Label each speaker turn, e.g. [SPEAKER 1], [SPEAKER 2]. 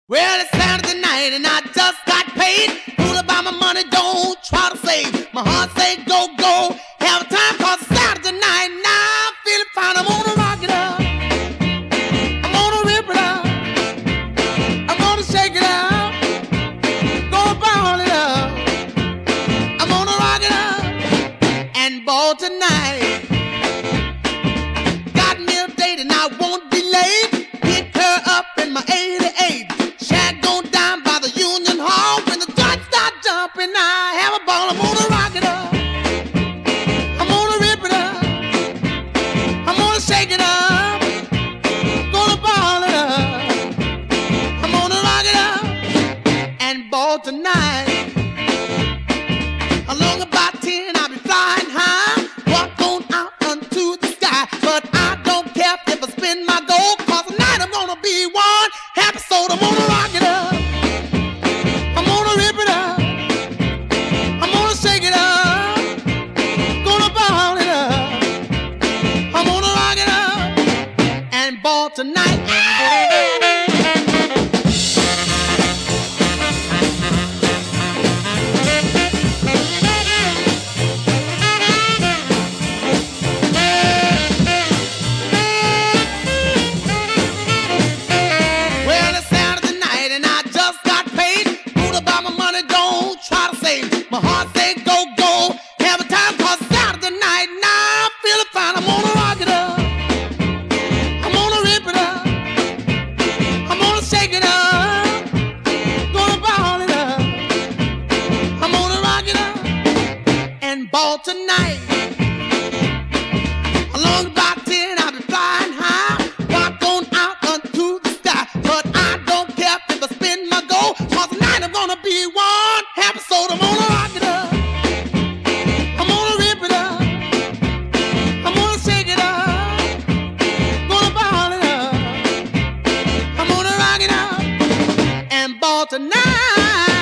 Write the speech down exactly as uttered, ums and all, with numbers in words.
[SPEAKER 1] Well, it's Saturday night and I just got paid. Fool about my money, don't try to save. My heart say go, go, have a time cause it's Saturday night. Now I'm feeling fine, I'm gonna rock it up. I'm gonna rip it up. I'm gonna shake it up. Gonna ball it up. I'm gonna rock it up and ball tonight. Got me a date and I won't be late. Pick her up in my eighty-eight. Shag gon' down by the Union Hall. When the joints start jumping, I have a ball. I'm gonna rock it up. I'm gonna rip it up. I'm gonna shake it up. Gonna ball it up. I'm gonna rock it up and ball tonight. Along about ten, I'll be flying high. Walk on out unto the sky. But I don't care if I spin my gold. Cause tonight I'm gonna be one happy soul. I'm gonna rock it up. I'm gonna rip it up. I'm gonna shake it up. Gonna ball it up. I'm gonna rock it up and ball tonight. Well, it's Saturday night and I just got paid. Fool about my money, don't try to save. My heart say go, go, have a time cause it's Saturday night. Now I'm feeling fine, I'm gonna rock it up. I'm gonna rip it up. I'm gonna shake it up. Gonna ball it up. I'm gonna rock it up and ball tonight. Along about ten, I'll be flying high. Walk on out unto the sky. But I don't care if I spin my gold. Cause tonight I'm gonna be one happy soul. I'm gonna rock it up. I'm gonna rip it up. I'm gonna shake it up. Gonna ball it up. I'm gonna rock it up and ball tonight.